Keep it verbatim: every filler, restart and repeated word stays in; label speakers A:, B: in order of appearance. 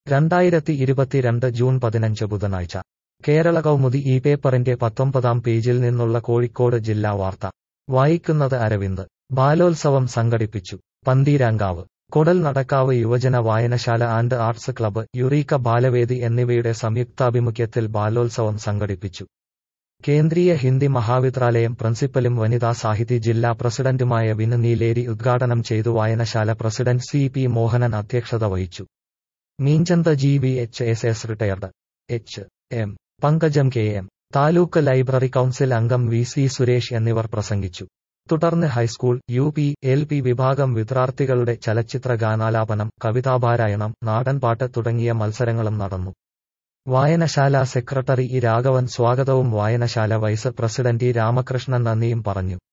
A: രണ്ടായിരത്തി ഇരുപത്തിരണ്ട് ജൂൺ പതിനഞ്ച് ബുധനാഴ്ച കേരള കൗമുദി ഈ പേപ്പറിന്റെ പത്തൊമ്പതാം പേജിൽ നിന്നുള്ള കോഴിക്കോട് ജില്ലാ വാർത്ത വായിക്കുന്നത് അരവിന്ദ്. ബാലോത്സവം സംഘടിപ്പിച്ചു. പന്തീരാങ്കാവ്. കൊടൽ നടക്കാവ് യുവജന വായനശാല and arts club, Eureka Balavedi എന്നിവയുടെ സംയുക്താഭിമുഖ്യത്തിൽ ബാലോത്സവം സംഘടിപ്പിച്ചു. കേന്ദ്രീയ ഹിന്ദി മഹാവിദ്യാലയം പ്രിൻസിപ്പലും വനിതാ സാഹിതി ജില്ലാ പ്രസിഡന്റുമായ വിനു നീലേരി ഉദ്ഘാടനം ചെയ്തു. വായനശാല പ്രസിഡന്റ് സി പി മോഹനൻ അധ്യക്ഷത വഹിച്ചു. Meenchanda G V H S S retired H M Pankajam K M, taluk library council അംഗം വി സി സുരേഷ് എന്നിവർ പ്രസംഗിച്ചു. തുടർന്ന് high school, U P, L P വിഭാഗം വിദ്യാർത്ഥികളുടെ ചലച്ചിത്ര ഗാനാലാപനം, കവിതാപാരായണം, നാടൻപാട്ട് തുടങ്ങിയ മത്സരങ്ങളും നടന്നു. വായനശാല സെക്രട്ടറി ഇ രാഘവൻ സ്വാഗതവും വായനശാല വൈസ് പ്രസിഡന്റ് ഇ രാമകൃഷ്ണൻ നന്ദിയും പറഞ്ഞു.